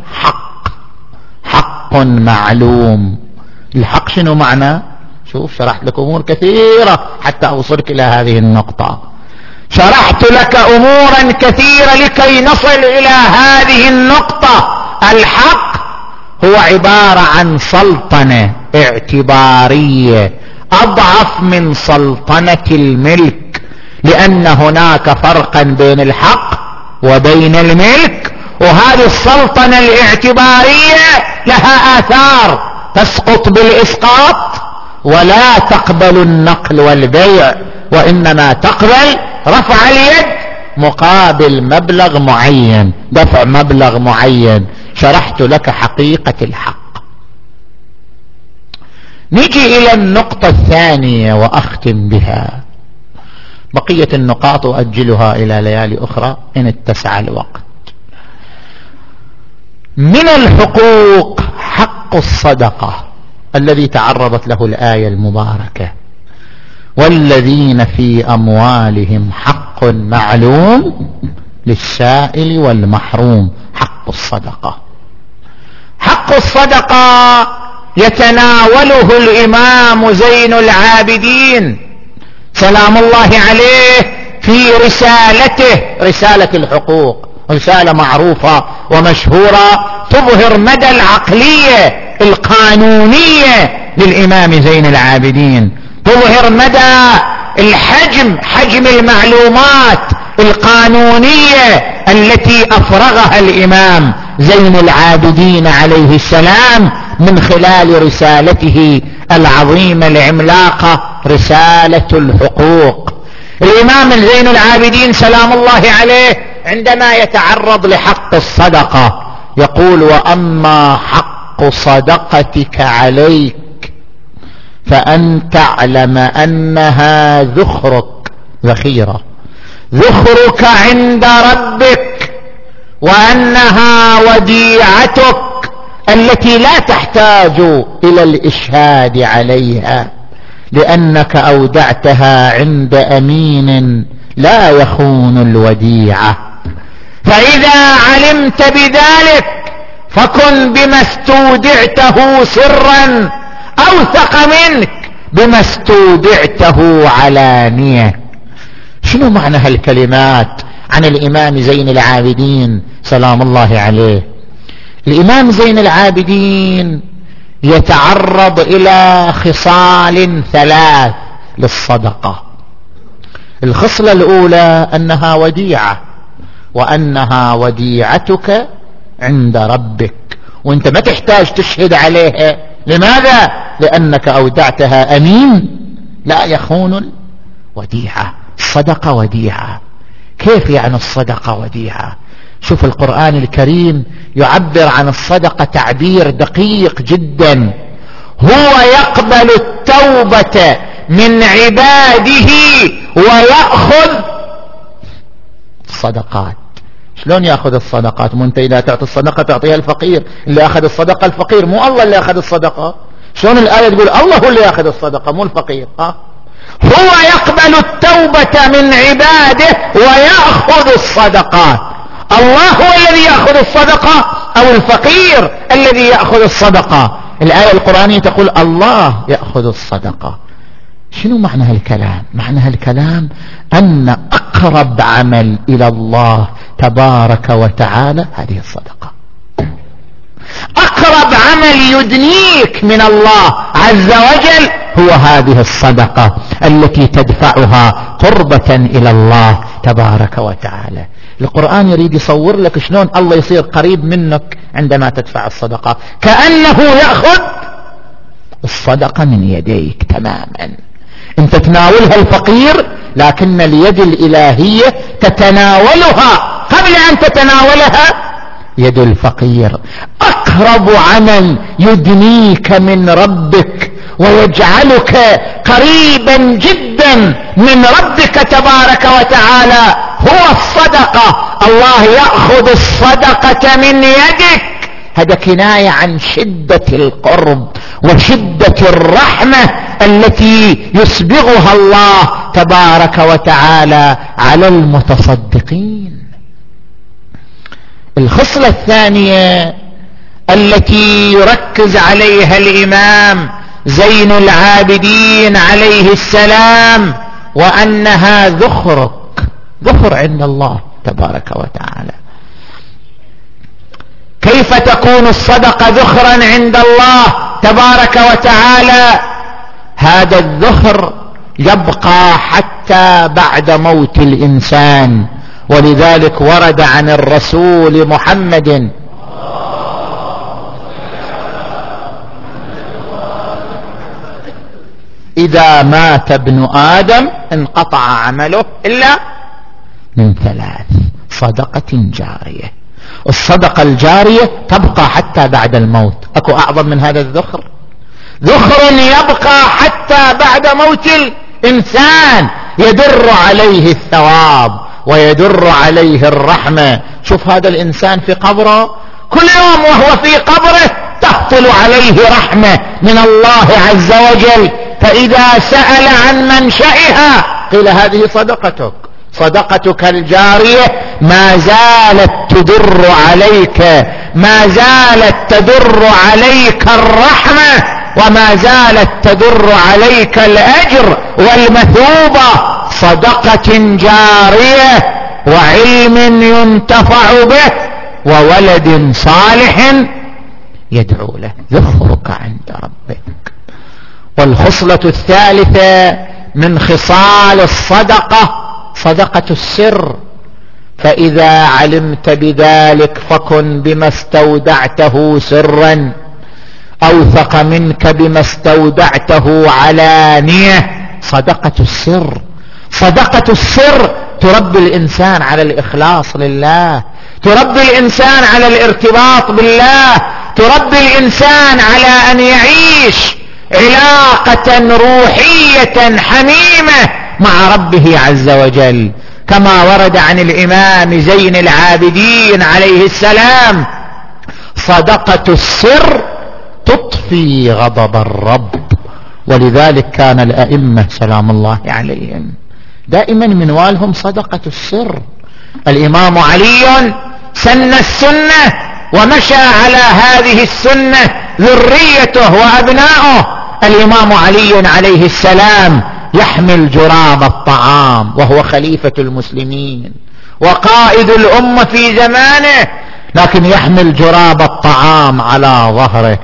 حق معلوم، الحق شنو معنى؟ شوف شرحت لك أمور كثيرة حتى أوصلك إلى هذه النقطة، شرحت لك أمورا كثيرة لكي نصل إلى هذه النقطة. الحق هو عبارة عن سلطنة اعتبارية أضعف من سلطنة الملك، لأن هناك فرقا بين الحق وبين الملك، وهذه السلطنة الاعتبارية لها آثار تسقط بالإسقاط ولا تقبل النقل والبيع، وإنما تقبل رفع اليد مقابل مبلغ معين، دفع مبلغ معين. شرحت لك حقيقة الحق. نجي إلى النقطة الثانية وأختم بها، بقية النقاط أؤجلها إلى ليالي أخرى إن اتسع الوقت. من الحقوق حق الصدقة الذي تعرضت له الآية المباركة، والذين في أموالهم حق معلوم للسائل والمحروم. حق الصدقة، حق الصدقة يتناوله الإمام زين العابدين سلام الله عليه في رسالته، رسالة الحقوق، رسالة معروفة ومشهورة تظهر مدى العقلية القانونية للإمام زين العابدين، تظهر مدى حجم المعلومات القانونية التي أفرغها الإمام زين العابدين عليه السلام من خلال رسالته العظيمة العملاقة رسالة الحقوق. الإمام زين العابدين سلام الله عليه عندما يتعرض لحق الصدقة يقول: وأما حق صدقتك عليك فأن تعلم أنها ذخرك عند ربك، وأنها وديعتك التي لا تحتاج إلى الإشهاد عليها، لأنك أودعتها عند أمين لا يخون الوديعة. فإذا علمت بذلك فكن بما استودعته سرا أوثق منك بما استودعته علانية. شنو معنى هالكلمات عن الإمام زين العابدين سلام الله عليه؟ الإمام زين العابدين يتعرض إلى خصال 3 للصدقة. الخصلة الأولى أنها وديعة، وأنها وديعتك عند ربك، وانت ما تحتاج تشهد عليها. لماذا؟ لأنك أودعتها أمين لا يخون الوديعة. الصدقة وديعة. كيف يعني الصدقة وديعة؟ شوف القرآن الكريم يعبر عن الصدقة تعبير دقيق جدا. هو يقبل التوبة من عباده ويأخذ الصدقات. شلون يأخذ الصدقات؟ مو انت إذا تعطي الصدقة تعطيها الفقير، اللي أخذ الصدقة الفقير، مو الله اللي أخذ الصدقة. شلون الآية تقول الله هو اللي يأخذ الصدقة مو الفقير؟ هو يقبل التوبة من عباده ويأخذ الصدقات. الله هو الذي يأخذ الصدقة أو الفقير الذي يأخذ الصدقة؟ الآية القرآنية تقول الله يأخذ الصدقة. شنو معنى هالكلام؟ معنى هالكلام أن أقرب عمل إلى الله تبارك وتعالى هذه الصدقة. أقرب عمل يدنيك من الله عز وجل هو هذه الصدقة التي تدفعها قربة إلى الله تبارك وتعالى. القرآن يريد يصور لك شلون الله يصير قريب منك عندما تدفع الصدقة، كأنه يأخذ الصدقة من يديك تماما. انت تناولها الفقير، لكن اليد الإلهية تتناولها قبل أن تتناولها يد الفقير. أقرب عمل يدنيك من ربك ويجعلك قريبا جدا من ربك تبارك وتعالى هو الصدقة. الله يأخذ الصدقة من يدك، هذا كناية عن شدة القرب وشدة الرحمة التي يسبغها الله تبارك وتعالى على المتصدقين. الخصلة الثانية التي يركز عليها الإمام زين العابدين عليه السلام، وأنها ذخر عند الله تبارك وتعالى. كيف تكون الصدقة ذخرا عند الله تبارك وتعالى؟ هذا الذخر يبقى حتى بعد موت الإنسان، ولذلك ورد عن الرسول محمد إذا مات ابن آدم انقطع عمله إلا من 3: صدقة جارية. الصدقة الجارية تبقى حتى بعد الموت. أكو أعظم من هذا الذخر؟ ذخر يبقى حتى بعد موت الإنسان، يدر عليه الثواب ويدر عليه الرحمة. شوف هذا الإنسان في قبره، كل يوم وهو في قبره تهطل عليه رحمة من الله عز وجل، فإذا سأل عن منشأها قيل هذه صدقتك الجارية ما زالت تدر عليك، ما زالت تدر عليك الرحمة، وما زالت تدر عليك الأجر والمثوبة. صدقة جارية وعلم ينتفع به وولد صالح يدعو له، ذخرك عند ربك. والخصلة الثالثة من خصال الصدقة صدقة السر. فإذا علمت بذلك فكن بما استودعته سرا أوثق منك بما استودعته علانية. صدقة السر، صدقة السر تربي الإنسان على الإخلاص لله، تربي الإنسان على الارتباط بالله، تربي الإنسان على أن يعيش علاقة روحية حميمة مع ربه عز وجل، كما ورد عن الإمام زين العابدين عليه السلام: صدقة السر تطفي غضب الرب. ولذلك كان الأئمة سلام الله عليهم دائما منوالهم صدقة السر. الإمام علي سن السنة ومشى على هذه السنة ذريته وأبناؤه. الإمام علي عليه السلام يحمل جراب الطعام وهو خليفة المسلمين وقائد الأمة في زمانه، لكن يحمل جراب الطعام على ظهره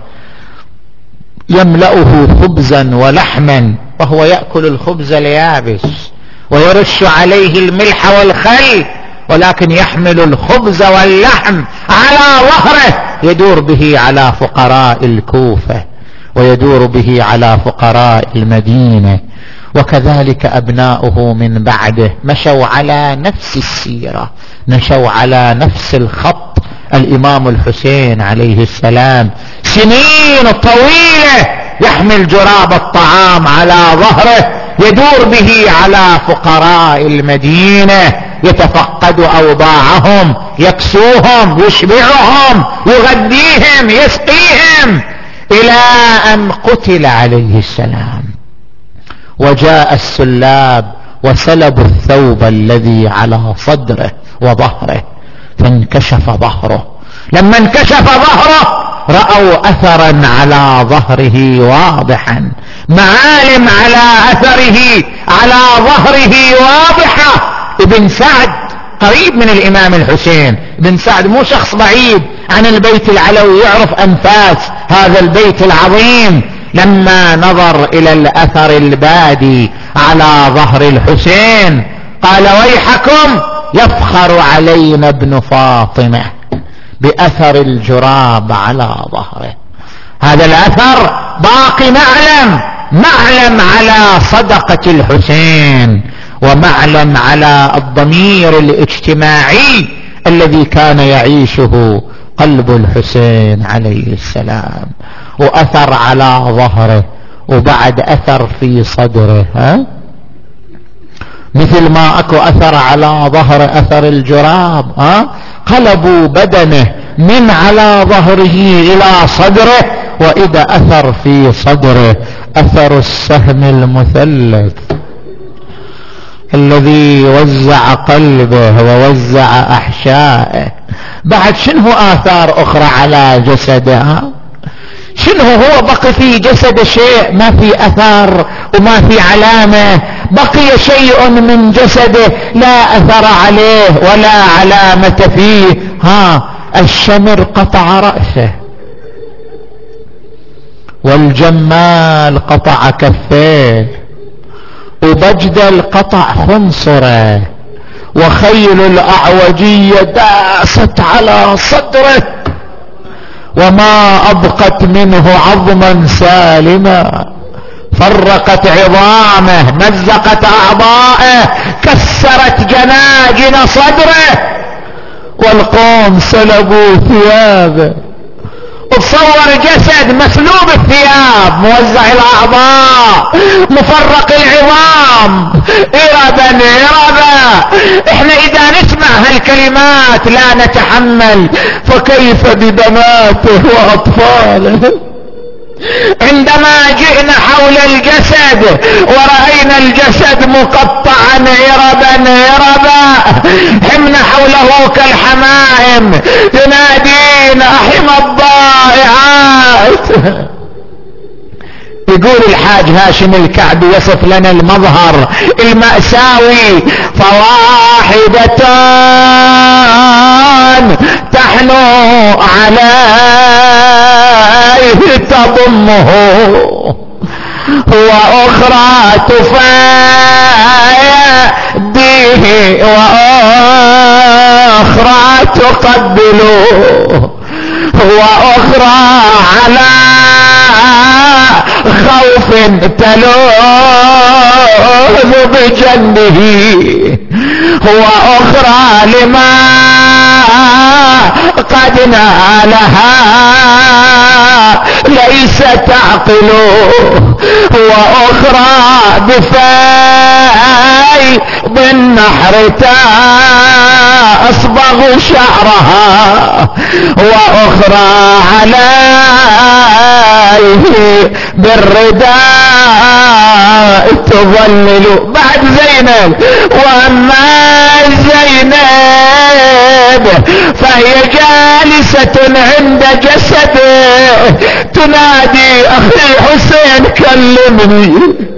يملأه خبزا ولحما، وهو يأكل الخبز اليابس ويرش عليه الملح والخل، ولكن يحمل الخبز واللحم على ظهره يدور به على فقراء الكوفة ويدور به على فقراء المدينة. وكذلك أبناؤه من بعده مشوا على نفس السيرة، مشوا على نفس الخط. الإمام الحسين عليه السلام سنين طويلة يحمل جراب الطعام على ظهره يدور به على فقراء المدينة يتفقد أوضاعهم يكسوهم يشبعهم يغذيهم يسقيهم إلى أن قتل عليه السلام. وجاء السلاب وسلبوا الثوب الذي على صدره وظهره فانكشف ظهره. لما انكشف ظهره رأوا أثرا على ظهره واضحا، معالم على أثره على ظهره واضحة. ابن سعد قريب من الإمام الحسين، ابن سعد مو شخص بعيد عن البيت العلوي، يعرف أنفاس هذا البيت العظيم. لما نظر إلى الأثر البادي على ظهر الحسين قال ويحكم، يفخر علينا ابن فاطمة بأثر الجراب على ظهره. هذا الأثر باقي معلم على صدقة الحسين، ومعلم على الضمير الاجتماعي الذي كان يعيشه قلب الحسين عليه السلام. وأثر على ظهره وبعد أثر في صدره، مثل ما اكو أثر على ظهر أثر الجراب، قلبوا بدنه من على ظهره إلى صدره، وإذا أثر في صدره أثر السهم المثلث الذي وزع قلبه ووزع أحشائه. بعد شنو آثار أخرى على جسده؟ شنو هو بقي في جسد شيء؟ ما في أثر وما في علامة، بقي شيء من جسده لا أثر عليه ولا علامة فيه. الشمر قطع رأسه، والجمال قطع كفيه، وبجدل قطع خنصره، وخيل الأعوجية داست على صدره، وما أبقت منه عظما سالما، فرقت عظامه، مزقت أعضائه، كسرت جناجن صدره، والقوم سلبوا ثيابه. وتصور جسد مسلوب الثياب، موزع الأعضاء، مفرق العظام، إربا. احنا إذا نسمع هالكلمات لا نتحمل، فكيف ببناته وأطفاله؟ عندما جئنا حول الجسد ورأينا الجسد مقطعا عربا، حمنا حوله كالحمائم ينادين أحم الضائعات. يقول الحاج هاشم الكعبي يصف لنا المظهر المأساوي: فواحدة تحنو عليه تضمه، وأخرى تفاديه، وأخرى تقبله، وأخرى على خوف تلوذ بجنبه، وأخرى لما قد نالها ليس تعقل، وأخرى بفاي بالنحر أصبغ شعرها، وأخرى عليه بالرداء تظلل. بعد زينب، وأما زينب فهي جالسة عند جسده تنادي: أخي حسين كلمني،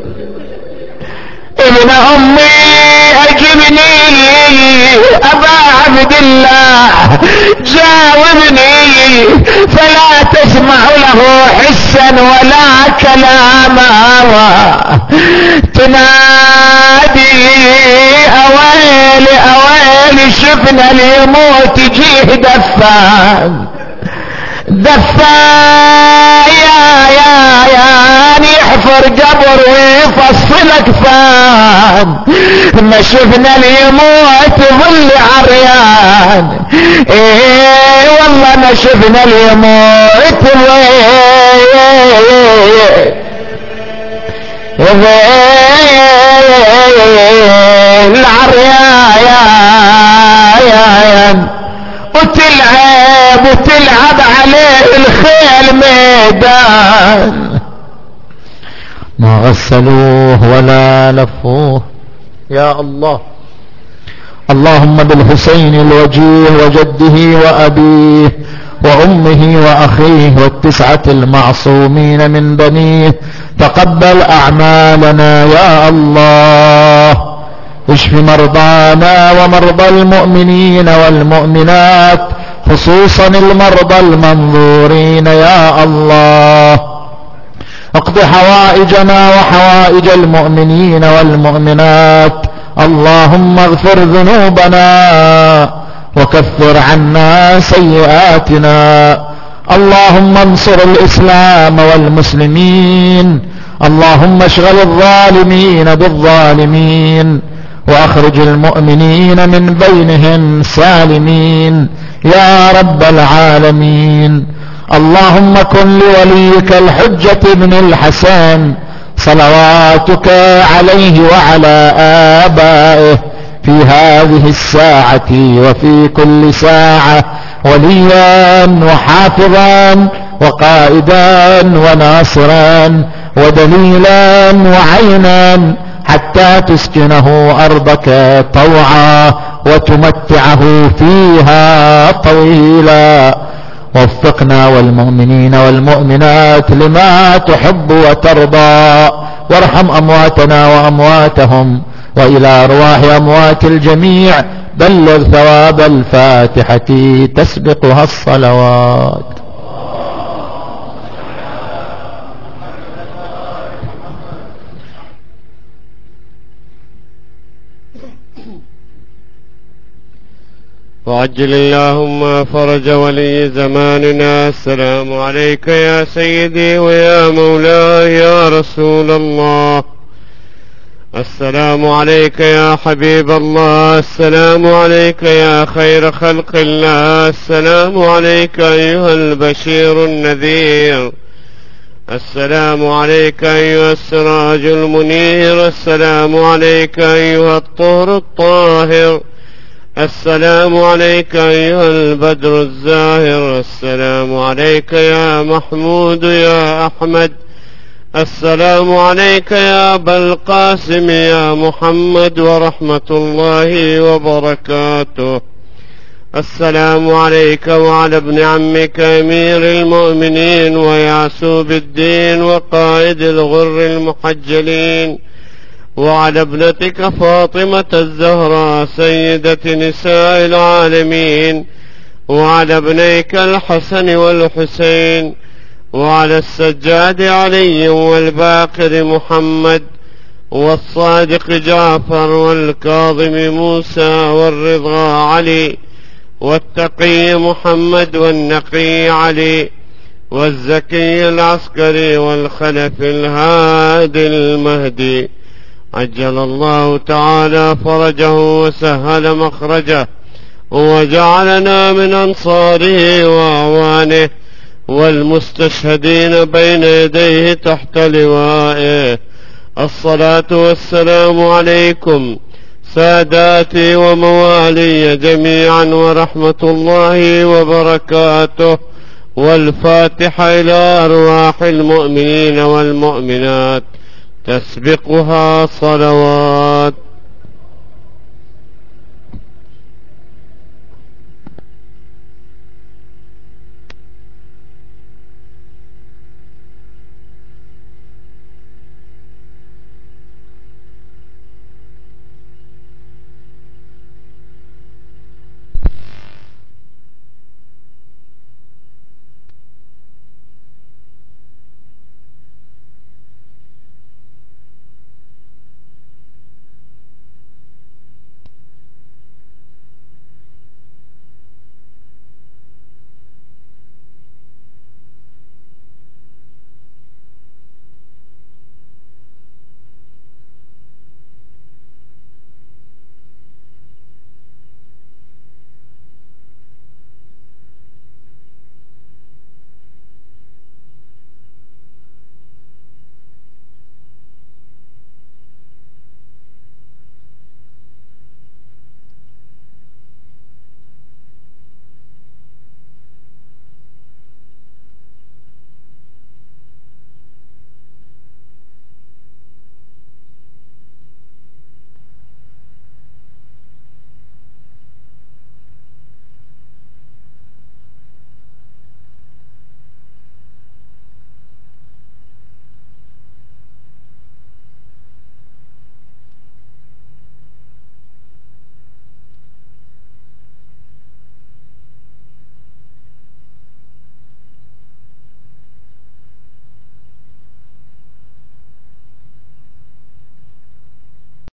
ابن أمي أجبني، أبا عبد الله جاوبني، فلا تسمع له حسا ولا كلاما. تنادي: أويلي أويلي، شفنا اليموت جيه دفان يحفر جبر ويفصلك فان، ما شفنا اليموت ظل عريان. والله ما شفنا اليموت العريان وتلعب عليه الخيل ميدان، ما غسلوه ولا لفوه. يا الله، اللهم بالحسين الوجيه وجده وأبيه وأمه وأخيه والتسعة المعصومين من بنيه تقبل أعمالنا يا الله. اشف مرضانا ومرضى المؤمنين والمؤمنات، خصوصا المرضى المنظورين يا الله. اقض حوائجنا وحوائج المؤمنين والمؤمنات. اللهم اغفر ذنوبنا وكفر عنا سيئاتنا. اللهم انصر الإسلام والمسلمين. اللهم اشغل الظالمين بالظالمين واخرج المؤمنين من بينهم سالمين يا رب العالمين. اللهم كن لوليك الحجة بن الحسن صلواتك عليه وعلى آبائه في هذه الساعة وفي كل ساعة وليا وحافظا وقائدا وناصرا ودليلا وعينا حتى تسكنه أرضك طوعا وتمتعه فيها طويلا. وفقنا والمؤمنين والمؤمنات لما تحب وترضى، وارحم أمواتنا وأمواتهم، وإلى أرواح أموات الجميع بلغ ثواب الفاتحة تسبقها الصلوات. وعجل اللهم فرج ولي زماننا. السلام عليك يا سيدي ويا مولاي يا رسول الله. السلام عليك يا حبيب الله. السلام عليك يا خير خلق الله. السلام عليك أيها البشير النذير. السلام عليك أيها السراج المنير. السلام عليك أيها الطهر الطاهر. السلام عليك أيها البدر الزاهر. السلام عليك يا محمود يا أحمد. السلام عليك يا أبا القاسم يا محمد ورحمة الله وبركاته. السلام عليك وعلى ابن عمك أمير المؤمنين ويعسوب الدين وقائد الغر المحجلين، وعلى ابنتك فاطمة الزهراء سيدة نساء العالمين، وعلى ابنيك الحسن والحسين، وعلى السجاد علي والباقر محمد والصادق جعفر والكاظم موسى والرضا علي والتقي محمد والنقي علي والزكي العسكري والخلف الهادي المهدي. عجل الله تعالى فرجه وسهل مخرجه وجعلنا من أنصاره وأعوانه والمستشهدين بين يديه تحت لوائه. الصلاة والسلام عليكم ساداتي وموالي جميعا ورحمة الله وبركاته. والفاتحة إلى أرواح المؤمنين والمؤمنات تسبقها صلوات.